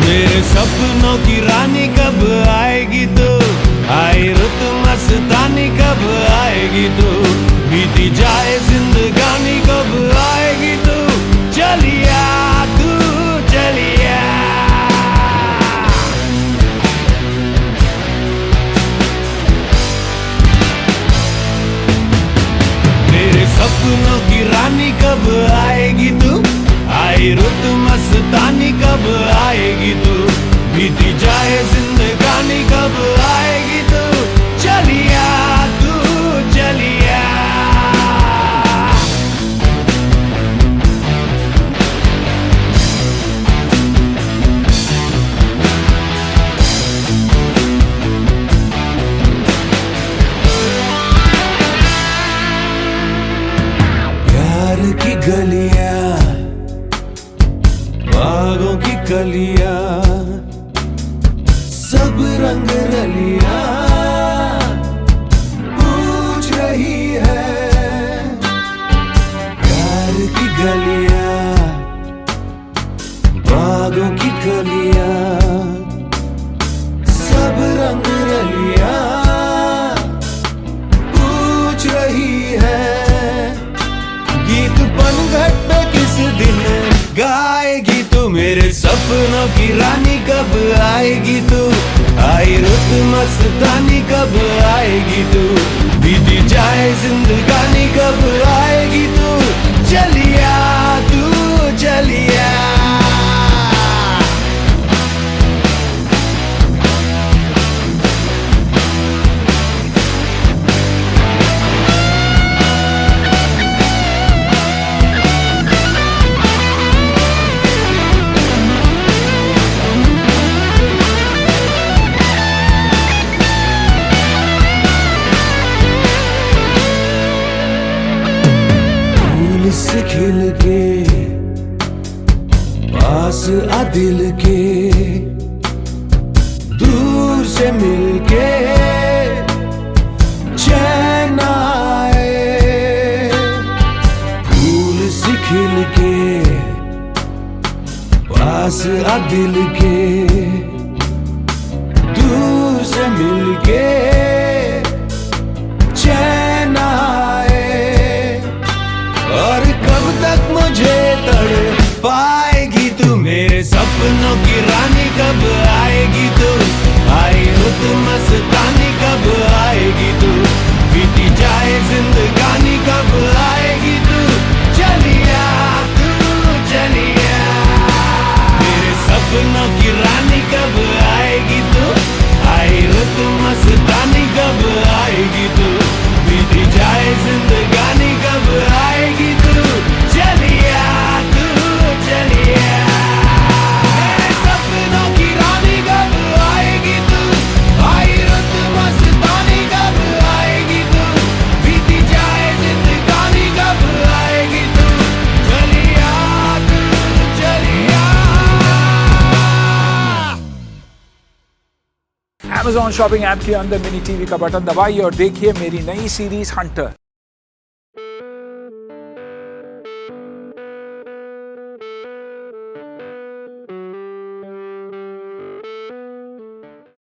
मेरे सपनों की रानी कब आएगी तू, आई रुत मस्तानी कब आएगी तू, बीती जाए जिंदगानी कब आएगी तू, चलिया तू चलिया। मेरे सपनों की रानी कब आएगी तू, आई रुत मस्तानी कब आएगी तू, बीती जाए जिंदगानी कब आएगी तू, चलिया तू चलिया। प्यार की गलियां, बागों की कलियां, सब रंग रलियां पूछ रही है। प्यार की गलियां, बागों की कलियां, सब रंग रलियां पूछ रही है। गीत पनघट पे किस दिन गाएगी तू, मेरे सपनों की रानी कब आएगी तू, आई रुत मस्तानी कब आएगी तू, बीती जाए जिंदगानी कब आएगी तू, चलिया तू चलिया। से खिल के पास आ दिल के, दूर से मिल के चैन आए। फूल से खिल के पास आ दिल के, दूर से मिल के चैन आए। और कब तक मुझे तड़ पाएगी तू, मेरे सपनों की रानी कब आएगी तू, आई रुत मस्तानी कब आएगी तू, बीती जाए जिंदगानी कब आएगी तू, चलिया तू चलिया। मेरे सपनों की रानी कब आएगी तू, आई रुत मस्तानी कब आएगी तू, बीती जाए जिंदगानी कब आएगी तू, चलिया तू चलिया। मेरे सपनों की रानी कब आएगी तू, आई रुत मस्तानी कब आएगी तू, बीती जाए जिंदगानी कब आएगी तू, चलिया तू चलिया। Amazon शॉपिंग ऐप के अंदर मिनी टीवी का बटन दबाइए और देखिए मेरी नई सीरीज हंटर।